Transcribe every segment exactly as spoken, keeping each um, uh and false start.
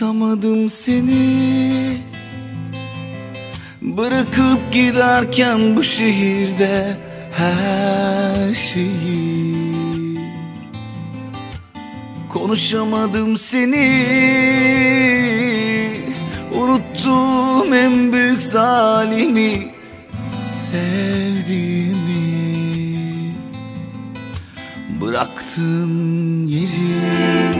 Unutamadım seni, bırakıp giderken bu şehirde her şeyi. Konuşamadım seni, unuttum en büyük zalimi, sevdiğimi. Bıraktığın yeri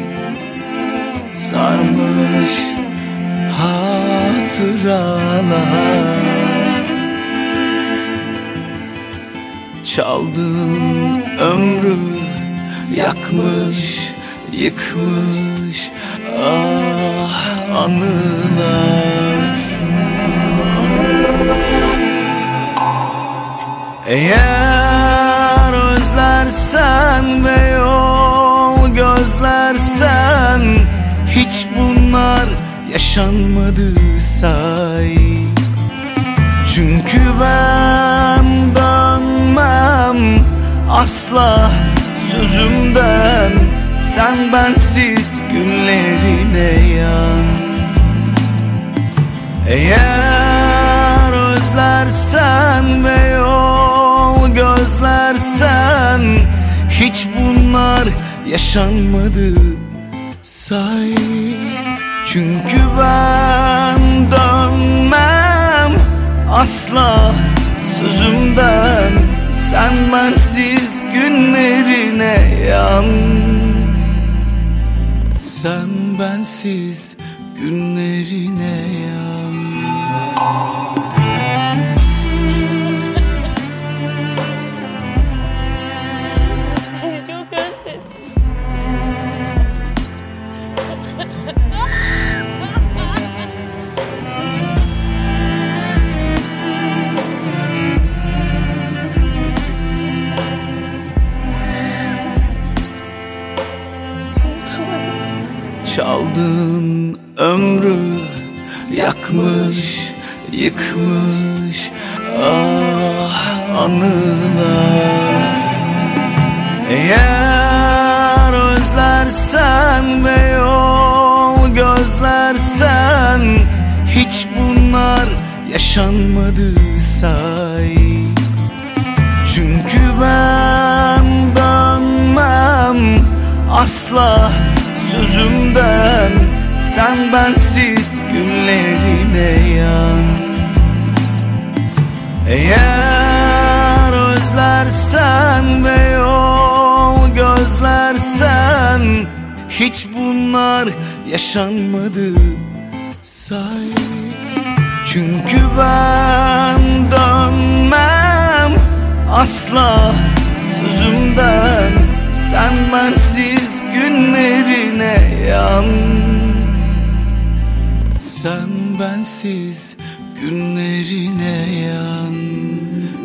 sarmış hatıralar, çaldığın ömrü yakmış, yıkmış ah anılar. Eğer özlersen ve yol gözlersen, hiç bunlar yaşanmadı say. Çünkü ben dönmem asla sözümden, sen bensiz günlerine yan. Eğer özlersen ve yol gözlersen, hiç bunlar yaşanmadı say. Çünkü ben dönmem asla sözümden, sen bensiz günlerine yan. Sen bensiz günlerine yan. Çok özledim. Çaldığın ömrü yakmış, yıkmış ah anılar. Eğer özlersen ve yol gözlersen, hiç bunlar yaşanmadı say. Çünkü ben dönmem asla sözümden, sen bensiz günlerine yan. Eğer özlersen ve yol gözlersen, hiç bunlar yaşanmadı say. Çünkü ben dönmem asla sözümden, sen bensiz günlerine yan. Sen bensiz günlerine yan.